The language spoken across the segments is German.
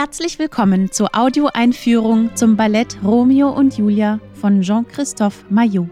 Herzlich willkommen zur Audioeinführung zum Ballett Romeo und Julia von Jean-Christophe Maillot.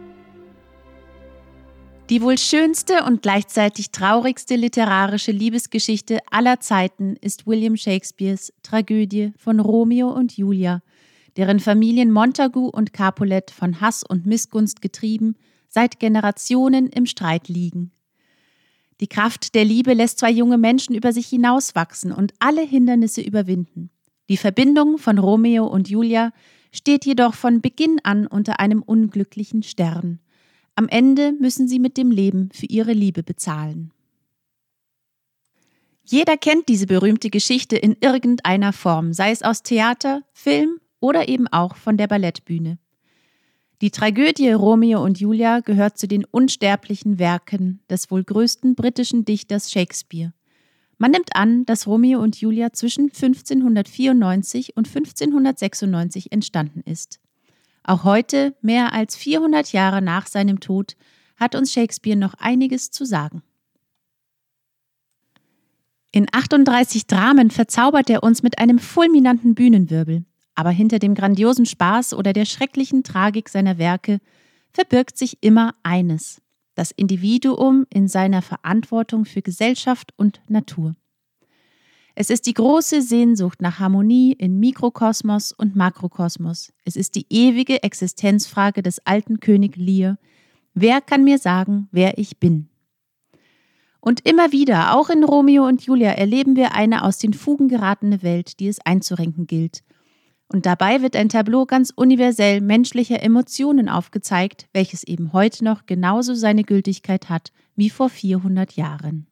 Die wohl schönste und gleichzeitig traurigste literarische Liebesgeschichte aller Zeiten ist William Shakespeares Tragödie von Romeo und Julia, deren Familien Montagu und Capulet von Hass und Missgunst getrieben seit Generationen im Streit liegen. Die Kraft der Liebe lässt zwei junge Menschen über sich hinauswachsen und alle Hindernisse überwinden. Die Verbindung von Romeo und Julia steht jedoch von Beginn an unter einem unglücklichen Stern. Am Ende müssen sie mit dem Leben für ihre Liebe bezahlen. Jeder kennt diese berühmte Geschichte in irgendeiner Form, sei es aus Theater, Film oder eben auch von der Ballettbühne. Die Tragödie Romeo und Julia gehört zu den unsterblichen Werken des wohl größten britischen Dichters Shakespeare. Man nimmt an, dass Romeo und Julia zwischen 1594 und 1596 entstanden ist. Auch heute, mehr als 400 Jahre nach seinem Tod, hat uns Shakespeare noch einiges zu sagen. In 38 Dramen verzaubert er uns mit einem fulminanten Bühnenwirbel. Aber hinter dem grandiosen Spaß oder der schrecklichen Tragik seiner Werke verbirgt sich immer eines: das Individuum in seiner Verantwortung für Gesellschaft und Natur. Es ist die große Sehnsucht nach Harmonie in Mikrokosmos und Makrokosmos. Es ist die ewige Existenzfrage des alten König Lear: Wer kann mir sagen, wer ich bin? Und immer wieder, auch in Romeo und Julia, erleben wir eine aus den Fugen geratene Welt, die es einzurenken gilt. Und dabei wird ein Tableau ganz universell menschlicher Emotionen aufgezeigt, welches eben heute noch genauso seine Gültigkeit hat wie vor 400 Jahren.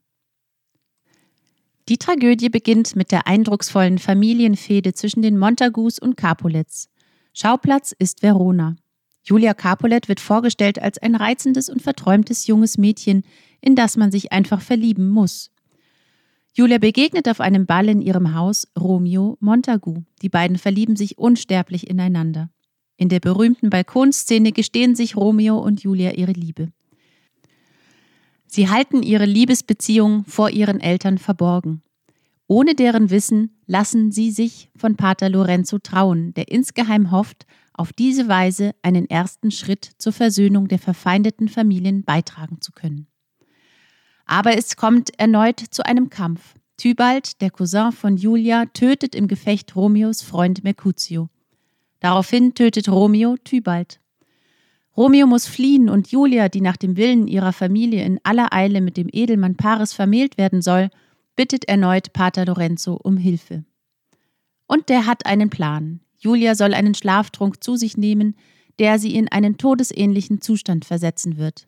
Die Tragödie beginnt mit der eindrucksvollen Familienfehde zwischen den Montagus und Capulets. Schauplatz ist Verona. Julia Capulet wird vorgestellt als ein reizendes und verträumtes junges Mädchen, in das man sich einfach verlieben muss. Julia begegnet auf einem Ball in ihrem Haus Romeo Montagu. Die beiden verlieben sich unsterblich ineinander. In der berühmten Balkonszene gestehen sich Romeo und Julia ihre Liebe. Sie halten ihre Liebesbeziehung vor ihren Eltern verborgen. Ohne deren Wissen lassen sie sich von Pater Lorenzo trauen, der insgeheim hofft, auf diese Weise einen ersten Schritt zur Versöhnung der verfeindeten Familien beitragen zu können. Aber es kommt erneut zu einem Kampf. Tybalt, der Cousin von Julia, tötet im Gefecht Romeos Freund Mercutio. Daraufhin tötet Romeo Tybalt. Romeo muss fliehen und Julia, die nach dem Willen ihrer Familie in aller Eile mit dem Edelmann Paris vermählt werden soll, bittet erneut Pater Lorenzo um Hilfe. Und der hat einen Plan. Julia soll einen Schlaftrunk zu sich nehmen, der sie in einen todesähnlichen Zustand versetzen wird.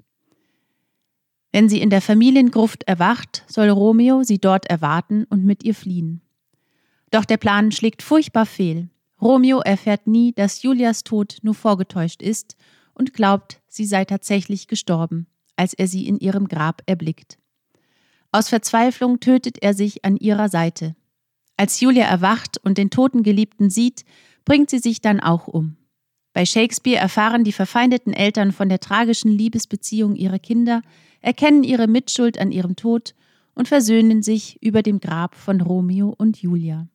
Wenn sie in der Familiengruft erwacht, soll Romeo sie dort erwarten und mit ihr fliehen. Doch der Plan schlägt furchtbar fehl. Romeo erfährt nie, dass Julias Tod nur vorgetäuscht ist und glaubt, sie sei tatsächlich gestorben, als er sie in ihrem Grab erblickt. Aus Verzweiflung tötet er sich an ihrer Seite. Als Julia erwacht und den toten Geliebten sieht, bringt sie sich dann auch um. Bei Shakespeare erfahren die verfeindeten Eltern von der tragischen Liebesbeziehung ihrer Kinder, erkennen ihre Mitschuld an ihrem Tod und versöhnen sich über dem Grab von Romeo und Julia.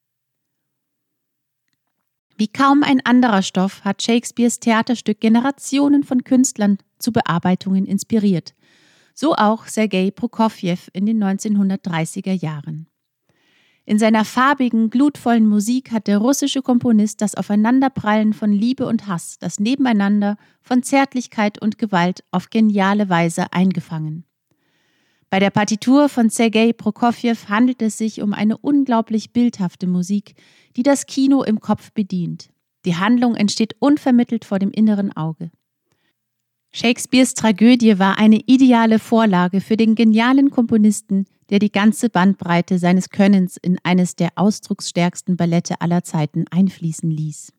Wie kaum ein anderer Stoff hat Shakespeares Theaterstück Generationen von Künstlern zu Bearbeitungen inspiriert. So auch Sergei Prokofjew in den 1930er Jahren. In seiner farbigen, glutvollen Musik hat der russische Komponist das Aufeinanderprallen von Liebe und Hass, das Nebeneinander von Zärtlichkeit und Gewalt auf geniale Weise eingefangen. Bei der Partitur von Sergei Prokofjew handelt es sich um eine unglaublich bildhafte Musik, die das Kino im Kopf bedient. Die Handlung entsteht unvermittelt vor dem inneren Auge. Shakespeares Tragödie war eine ideale Vorlage für den genialen Komponisten, der die ganze Bandbreite seines Könnens in eines der ausdrucksstärksten Ballette aller Zeiten einfließen ließ.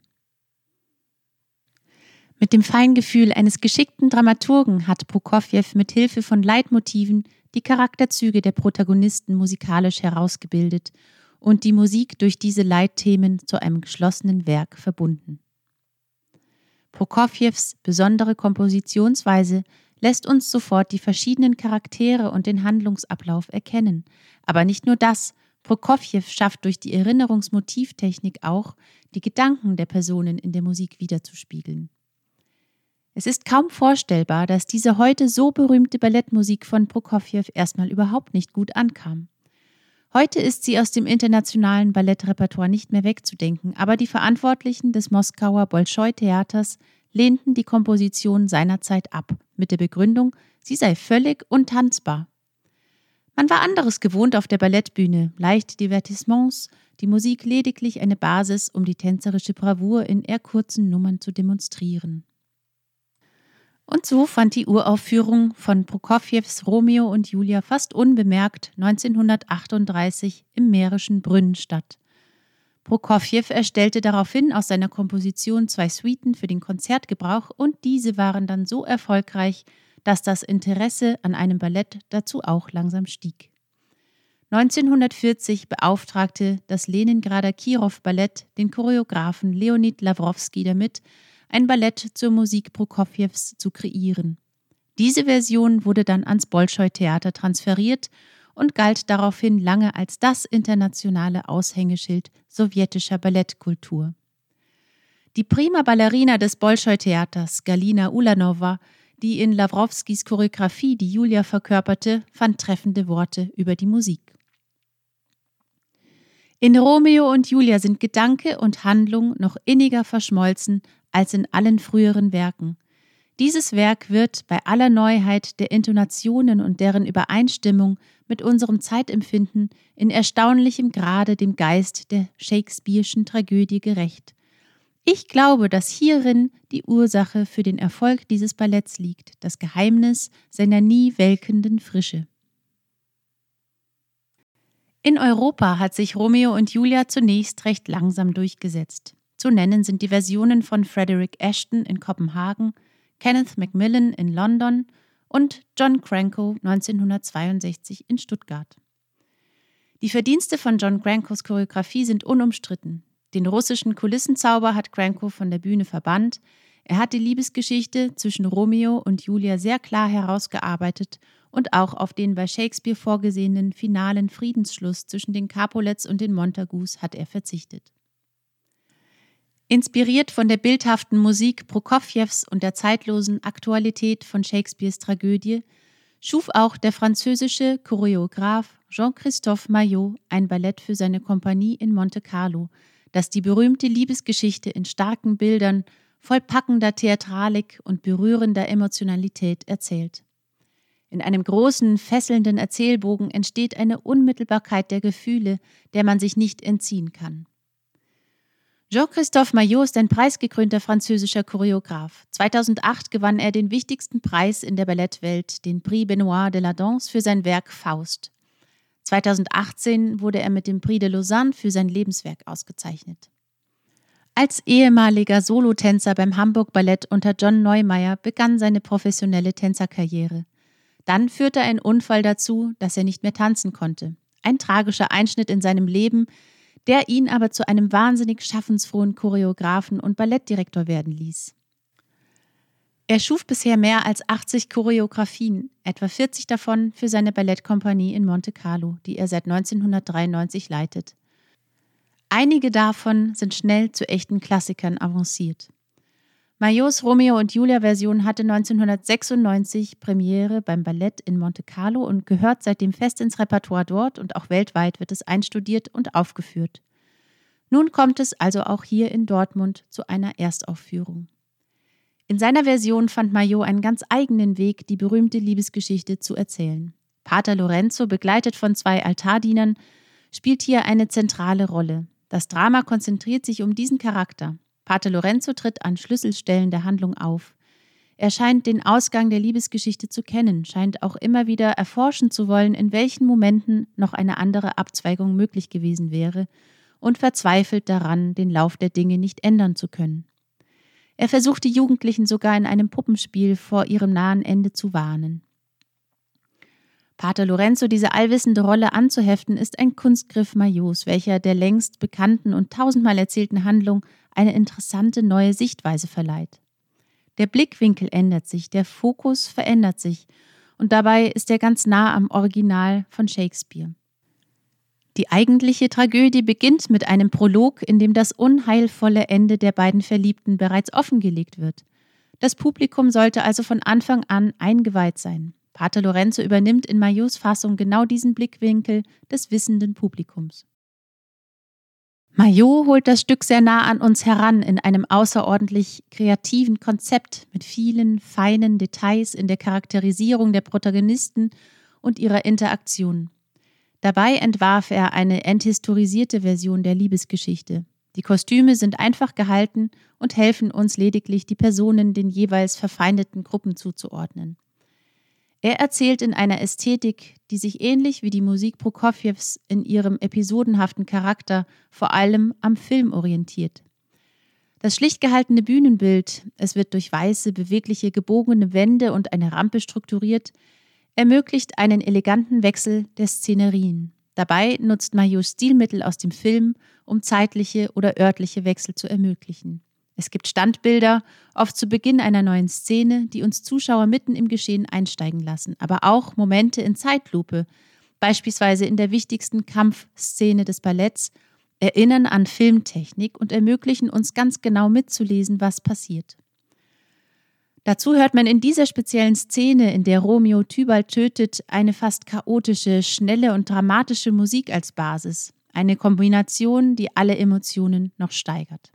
Mit dem Feingefühl eines geschickten Dramaturgen hat Prokofjew mit Hilfe von Leitmotiven die Charakterzüge der Protagonisten musikalisch herausgebildet und die Musik durch diese Leitthemen zu einem geschlossenen Werk verbunden. Prokofjews besondere Kompositionsweise lässt uns sofort die verschiedenen Charaktere und den Handlungsablauf erkennen. Aber nicht nur das, Prokofjew schafft durch die Erinnerungsmotivtechnik auch, die Gedanken der Personen in der Musik wiederzuspiegeln. Es ist kaum vorstellbar, dass diese heute so berühmte Ballettmusik von Prokofjew erstmal überhaupt nicht gut ankam. Heute ist sie aus dem internationalen Ballettrepertoire nicht mehr wegzudenken, aber die Verantwortlichen des Moskauer Bolschoi-Theaters lehnten die Komposition seinerzeit ab, mit der Begründung, sie sei völlig untanzbar. Man war anderes gewohnt auf der Ballettbühne, leichte Divertissements, die Musik lediglich eine Basis, um die tänzerische Bravour in eher kurzen Nummern zu demonstrieren. Und so fand die Uraufführung von Prokofjews Romeo und Julia fast unbemerkt 1938 im Mährischen Brünn statt. Prokofjew erstellte daraufhin aus seiner Komposition 2 Suiten für den Konzertgebrauch und diese waren dann so erfolgreich, dass das Interesse an einem Ballett dazu auch langsam stieg. 1940 beauftragte das Leningrader Kirov-Ballett den Choreografen Leonid Lawrowski damit, ein Ballett zur Musik Prokofjews zu kreieren. Diese Version wurde dann ans Bolschoi-Theater transferiert und galt daraufhin lange als das internationale Aushängeschild sowjetischer Ballettkultur. Die prima Ballerina des Bolschoi-Theaters, Galina Ulanova, die in Lawrowskis Choreografie die Julia verkörperte, fand treffende Worte über die Musik. In Romeo und Julia sind Gedanke und Handlung noch inniger verschmolzen als in allen früheren Werken. Dieses Werk wird bei aller Neuheit der Intonationen und deren Übereinstimmung mit unserem Zeitempfinden in erstaunlichem Grade dem Geist der Shakespeare'schen Tragödie gerecht. Ich glaube, dass hierin die Ursache für den Erfolg dieses Balletts liegt, das Geheimnis seiner nie welkenden Frische. In Europa hat sich Romeo und Julia zunächst recht langsam durchgesetzt. Zu nennen sind die Versionen von Frederick Ashton in Kopenhagen, Kenneth Macmillan in London und John Cranko 1962 in Stuttgart. Die Verdienste von John Crankos Choreografie sind unumstritten. Den russischen Kulissenzauber hat Cranko von der Bühne verbannt. Er hat die Liebesgeschichte zwischen Romeo und Julia sehr klar herausgearbeitet und auch auf den bei Shakespeare vorgesehenen finalen Friedensschluss zwischen den Capulets und den Montagus hat er verzichtet. Inspiriert von der bildhaften Musik Prokofjews und der zeitlosen Aktualität von Shakespeares Tragödie schuf auch der französische Choreograf Jean-Christophe Maillot ein Ballett für seine Kompanie in Monte Carlo, das die berühmte Liebesgeschichte in starken Bildern, voll packender Theatralik und berührender Emotionalität erzählt. In einem großen, fesselnden Erzählbogen entsteht eine Unmittelbarkeit der Gefühle, der man sich nicht entziehen kann. Jean-Christophe Maillot ist ein preisgekrönter französischer Choreograf. 2008 gewann er den wichtigsten Preis in der Ballettwelt, den Prix Benoît de la Danse, für sein Werk Faust. 2018 wurde er mit dem Prix de Lausanne für sein Lebenswerk ausgezeichnet. Als ehemaliger Solotänzer beim Hamburg Ballett unter John Neumeier begann seine professionelle Tänzerkarriere. Dann führte ein Unfall dazu, dass er nicht mehr tanzen konnte. Ein tragischer Einschnitt in seinem Leben, der ihn aber zu einem wahnsinnig schaffensfrohen Choreografen und Ballettdirektor werden ließ. Er schuf bisher mehr als 80 Choreografien, etwa 40 davon für seine Ballettkompanie in Monte Carlo, die er seit 1993 leitet. Einige davon sind schnell zu echten Klassikern avanciert. Maillots Romeo und Julia-Version hatte 1996 Premiere beim Ballett in Monte Carlo und gehört seitdem fest ins Repertoire dort und auch weltweit wird es einstudiert und aufgeführt. Nun kommt es also auch hier in Dortmund zu einer Erstaufführung. In seiner Version fand Maillot einen ganz eigenen Weg, die berühmte Liebesgeschichte zu erzählen. Pater Lorenzo, begleitet von 2 Altardienern, spielt hier eine zentrale Rolle. Das Drama konzentriert sich um diesen Charakter. Pater Lorenzo tritt an Schlüsselstellen der Handlung auf. Er scheint den Ausgang der Liebesgeschichte zu kennen, scheint auch immer wieder erforschen zu wollen, in welchen Momenten noch eine andere Abzweigung möglich gewesen wäre und verzweifelt daran, den Lauf der Dinge nicht ändern zu können. Er versucht die Jugendlichen sogar in einem Puppenspiel vor ihrem nahen Ende zu warnen. Pater Lorenzo diese allwissende Rolle anzuheften, ist ein Kunstgriff Maillots, welcher der längst bekannten und tausendmal erzählten Handlung eine interessante neue Sichtweise verleiht. Der Blickwinkel ändert sich, der Fokus verändert sich und dabei ist er ganz nah am Original von Shakespeare. Die eigentliche Tragödie beginnt mit einem Prolog, in dem das unheilvolle Ende der beiden Verliebten bereits offengelegt wird. Das Publikum sollte also von Anfang an eingeweiht sein. Pater Lorenzo übernimmt in Maillots Fassung genau diesen Blickwinkel des wissenden Publikums. Maillot holt das Stück sehr nah an uns heran in einem außerordentlich kreativen Konzept mit vielen feinen Details in der Charakterisierung der Protagonisten und ihrer Interaktion. Dabei entwarf er eine enthistorisierte Version der Liebesgeschichte. Die Kostüme sind einfach gehalten und helfen uns lediglich, die Personen den jeweils verfeindeten Gruppen zuzuordnen. Er erzählt in einer Ästhetik, die sich ähnlich wie die Musik Prokofjews in ihrem episodenhaften Charakter vor allem am Film orientiert. Das schlicht gehaltene Bühnenbild, es wird durch weiße, bewegliche, gebogene Wände und eine Rampe strukturiert, ermöglicht einen eleganten Wechsel der Szenerien. Dabei nutzt Maillot Stilmittel aus dem Film, um zeitliche oder örtliche Wechsel zu ermöglichen. Es gibt Standbilder, oft zu Beginn einer neuen Szene, die uns Zuschauer mitten im Geschehen einsteigen lassen, aber auch Momente in Zeitlupe, beispielsweise in der wichtigsten Kampfszene des Balletts, erinnern an Filmtechnik und ermöglichen uns ganz genau mitzulesen, was passiert. Dazu hört man in dieser speziellen Szene, in der Romeo Tybalt tötet, eine fast chaotische, schnelle und dramatische Musik als Basis, eine Kombination, die alle Emotionen noch steigert.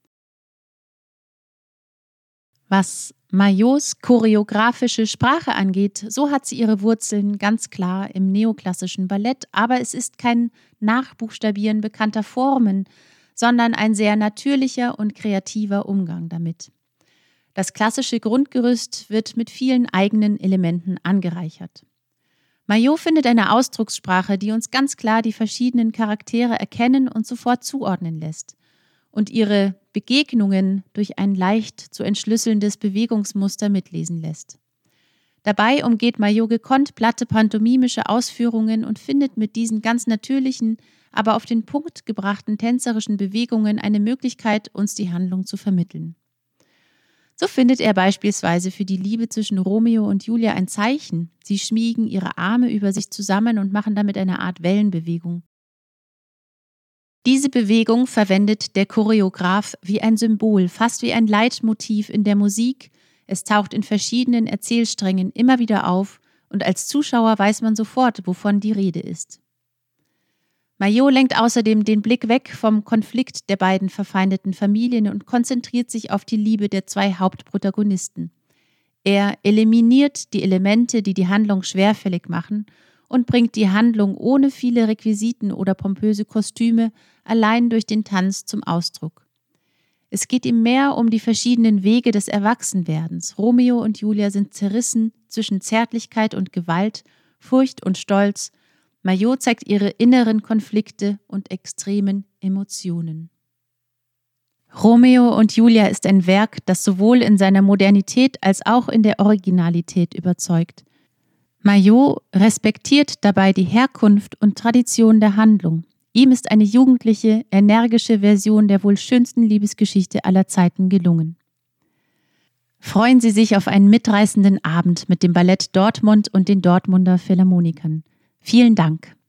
Was Maillots choreografische Sprache angeht, so hat sie ihre Wurzeln ganz klar im neoklassischen Ballett, aber es ist kein Nachbuchstabieren bekannter Formen, sondern ein sehr natürlicher und kreativer Umgang damit. Das klassische Grundgerüst wird mit vielen eigenen Elementen angereichert. Maillot findet eine Ausdruckssprache, die uns ganz klar die verschiedenen Charaktere erkennen und sofort zuordnen lässt und ihre Begegnungen durch ein leicht zu entschlüsselndes Bewegungsmuster mitlesen lässt. Dabei umgeht Maillot gekonnt platte pantomimische Ausführungen und findet mit diesen ganz natürlichen, aber auf den Punkt gebrachten tänzerischen Bewegungen eine Möglichkeit, uns die Handlung zu vermitteln. So findet er beispielsweise für die Liebe zwischen Romeo und Julia ein Zeichen. Sie schmiegen ihre Arme über sich zusammen und machen damit eine Art Wellenbewegung. Diese Bewegung verwendet der Choreograf wie ein Symbol, fast wie ein Leitmotiv in der Musik. Es taucht in verschiedenen Erzählsträngen immer wieder auf und als Zuschauer weiß man sofort, wovon die Rede ist. Maillot lenkt außerdem den Blick weg vom Konflikt der beiden verfeindeten Familien und konzentriert sich auf die Liebe der zwei Hauptprotagonisten. Er eliminiert die Elemente, die die Handlung schwerfällig machen und bringt die Handlung ohne viele Requisiten oder pompöse Kostüme allein durch den Tanz zum Ausdruck. Es geht ihm mehr um die verschiedenen Wege des Erwachsenwerdens. Romeo und Julia sind zerrissen zwischen Zärtlichkeit und Gewalt, Furcht und Stolz. Maillot zeigt ihre inneren Konflikte und extremen Emotionen. Romeo und Julia ist ein Werk, das sowohl in seiner Modernität als auch in der Originalität überzeugt. Maillot respektiert dabei die Herkunft und Tradition der Handlung. Ihm ist eine jugendliche, energische Version der wohl schönsten Liebesgeschichte aller Zeiten gelungen. Freuen Sie sich auf einen mitreißenden Abend mit dem Ballett Dortmund und den Dortmunder Philharmonikern. Vielen Dank.